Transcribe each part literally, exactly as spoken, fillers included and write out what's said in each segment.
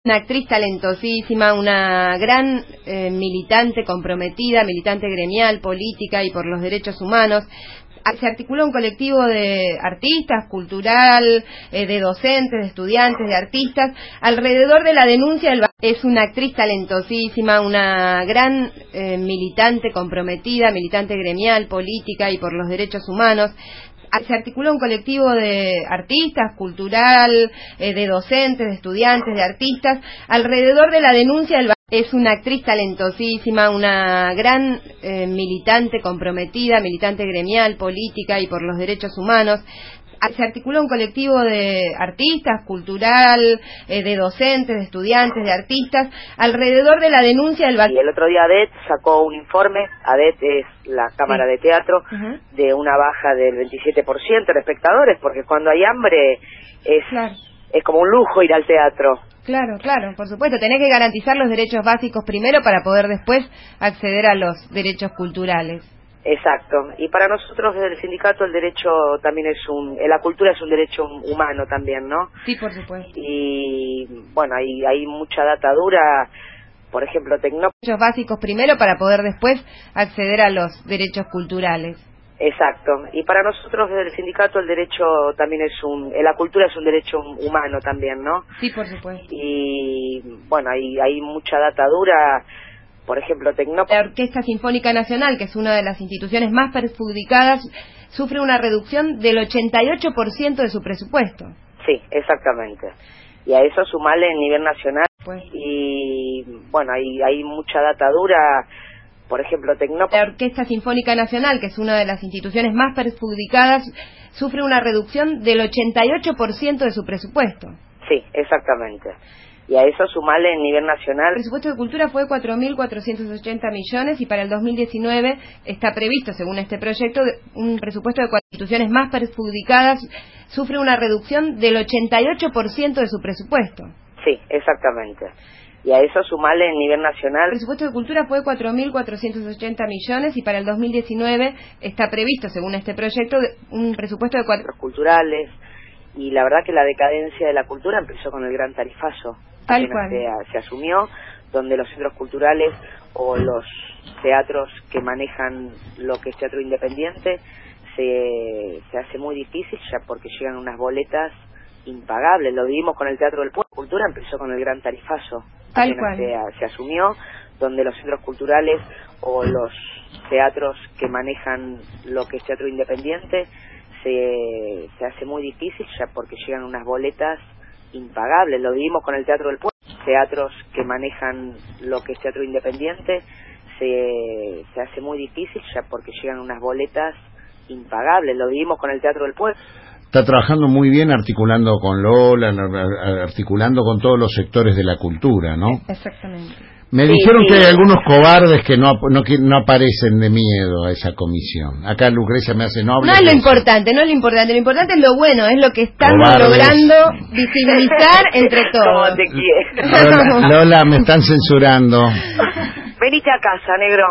Una actriz talentosísima, una gran eh, militante comprometida, militante gremial, política y por los derechos humanos. Se articuló un colectivo de artistas, cultural, eh, de docentes, de estudiantes, de artistas, alrededor de la denuncia del... Es una actriz talentosísima, una gran eh, militante comprometida, militante gremial, política y por los derechos humanos. Se articuló un colectivo de artistas, cultural, eh, de docentes, de estudiantes, de artistas, alrededor de la denuncia del... Es una actriz talentosísima, una gran eh, militante comprometida, militante gremial, política y por los derechos humanos. Se articuló un colectivo de artistas, cultural, eh, de docentes, de estudiantes, de artistas, alrededor de la denuncia del... Y el otro día ADET sacó un informe, ADET es la Cámara sí. de Teatro, uh-huh. de una baja del veintisiete por ciento de espectadores, porque cuando hay hambre es, claro. es como un lujo ir al teatro. Claro, claro, por supuesto, tenés que garantizar los derechos básicos primero para poder después acceder a los derechos culturales. Exacto, y para nosotros desde el sindicato el derecho también es un, la cultura es un derecho humano también, ¿no? Sí, por supuesto. Y bueno, hay, hay mucha data dura, por ejemplo, Tecnópolis. Derechos básicos primero para poder después acceder a los derechos culturales. Exacto, y para nosotros desde el sindicato el derecho también es un, la cultura es un derecho humano también, ¿no? Sí, por supuesto. Y bueno, hay, hay mucha data dura. Por ejemplo, Tecnópolis. La Orquesta Sinfónica Nacional, que es una de las instituciones más perjudicadas, sufre una reducción del ochenta y ocho por ciento de su presupuesto. Sí, exactamente. Y a eso sumarle el nivel nacional. Pues. Y bueno, hay, hay mucha data dura. Por ejemplo, Tecnópolis. La Orquesta Sinfónica Nacional, que es una de las instituciones más perjudicadas, sufre una reducción del ochenta y ocho por ciento de su presupuesto. Sí, exactamente. Y a eso sumarle el nivel nacional. El presupuesto de cultura fue cuatro mil cuatrocientos ochenta millones y para el dos mil diecinueve está previsto, según este proyecto, un presupuesto de cuatro instituciones más perjudicadas sufre una reducción del ochenta y ocho por ciento de su presupuesto. Sí, exactamente. Y a eso sumarle el nivel nacional. El presupuesto de cultura fue cuatro mil cuatrocientos ochenta millones y para el dos mil diecinueve está previsto, según este proyecto, un presupuesto de cuatro... culturales. Y la verdad que la decadencia de la cultura empezó con el gran tarifazo. Tal cual. Se, se asumió, donde los centros culturales o los teatros que manejan lo que es teatro independiente se, se hace muy difícil ya porque llegan unas boletas impagables. Lo vivimos con el Teatro del Pueblo. La cultura empezó con el gran tarifazo. Tal cual. Se, se asumió, donde los centros culturales o los teatros que manejan lo que es teatro independiente se, se hace muy difícil ya porque llegan unas boletas impagables. Lo vivimos con el Teatro del Pueblo. Teatros que manejan lo que es teatro independiente se, se hace muy difícil ya porque llegan unas boletas impagables. Lo vivimos con el Teatro del Pueblo. Está trabajando muy bien articulando con Lola, articulando con todos los sectores de la cultura, ¿no? Exactamente. Me sí, dijeron sí. que hay algunos cobardes que no, no no aparecen de miedo a esa comisión. Acá Lucrecia me hace noble. No es lo importante, no es lo importante. Lo importante es lo bueno, es lo que están cobardes. Logrando visibilizar entre todos. Te quiero. Lola, Lola, me están censurando. Venite a casa, negro.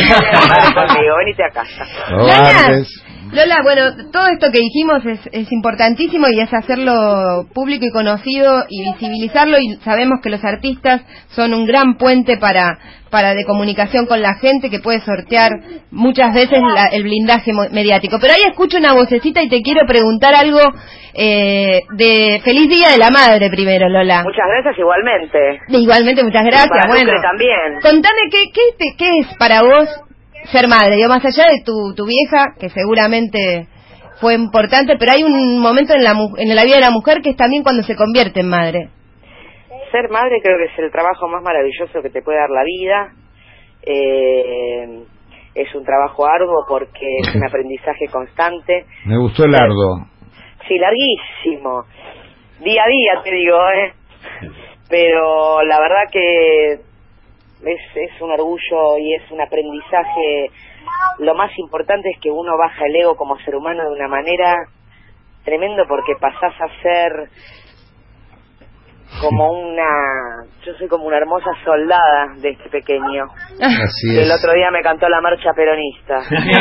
A conmigo, venite a casa. Cobardes. Lola, bueno, todo esto que dijimos es, es importantísimo y es hacerlo público y conocido y visibilizarlo, y sabemos que los artistas son un gran puente para para de comunicación con la gente que puede sortear muchas veces la, el blindaje mediático. Pero ahí escucho una vocecita y te quiero preguntar algo eh, de Feliz Día de la Madre primero, Lola. Muchas gracias igualmente. Igualmente, muchas gracias. Para bueno, Lucre también. Contame qué, qué, te, qué es para vos ser madre, digo, más allá de tu, tu vieja, que seguramente fue importante, pero hay un momento en la, en la vida de la mujer que es también cuando se convierte en madre. Ser madre creo que es el trabajo más maravilloso que te puede dar la vida. Eh, es un trabajo arduo porque es un aprendizaje constante. Me gustó el arduo. Sí, larguísimo. Día a día, te digo, ¿eh? Pero la verdad que Es, es un orgullo y es un aprendizaje. Lo más importante es que uno baja el ego como ser humano de una manera tremendo, porque pasás a ser como una... Yo soy como una hermosa soldada de este pequeño. Así es. El otro día me cantó la marcha peronista.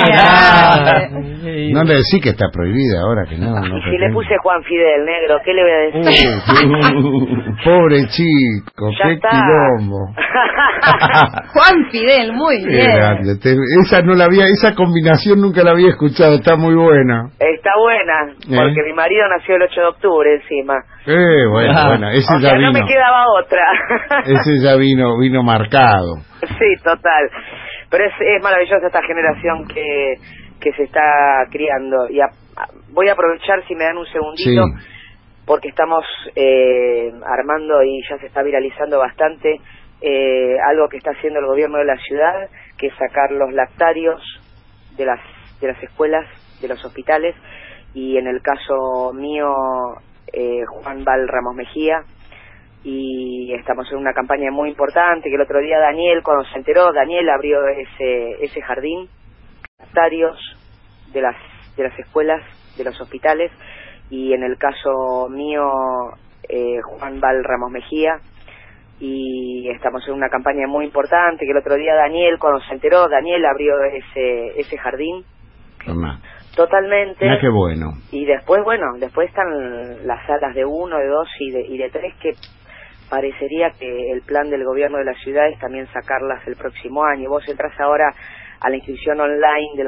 No le decís que está prohibida ahora, que no. no y si le puse Juan Fidel, negro, ¿qué le voy a decir? Uh, uh, uh, uh. pobre chico, ya qué está. quilombo. Juan Fidel, muy Qué bien. grande. Te- esa no la había, esa combinación nunca la había escuchado, está muy buena. Está buena, porque ¿Eh? mi marido nació el ocho de octubre encima. Eh, bueno, Ah. bueno, ese O ya sea, vino. no me quedaba otra. Ese ya vino, vino marcado. Sí, total. Pero es, es maravillosa esta generación que, que se está criando. Y a, a- voy a aprovechar, si me dan un segundito, Sí. porque estamos eh, armando y ya se está viralizando bastante eh, algo que está haciendo el gobierno de la ciudad, que es sacar los lactarios de las, de las escuelas, de los hospitales, y en el caso mío, eh, Juan Val Ramos Mejía, y estamos en una campaña muy importante, que el otro día Daniel, cuando se enteró, Daniel abrió ese ese jardín, lactarios de las de las escuelas, de los hospitales, y en el caso mío, eh, Juan Val Ramos Mejía, y estamos en una campaña muy importante, que el otro día Daniel, cuando se enteró, Daniel abrió ese ese jardín Tomá. totalmente. Mira qué bueno. Y después, bueno, después están las salas de uno, de dos y de, y de tres, que parecería que el plan del gobierno de la ciudad es también sacarlas el próximo año. Vos entras ahora a la inscripción online del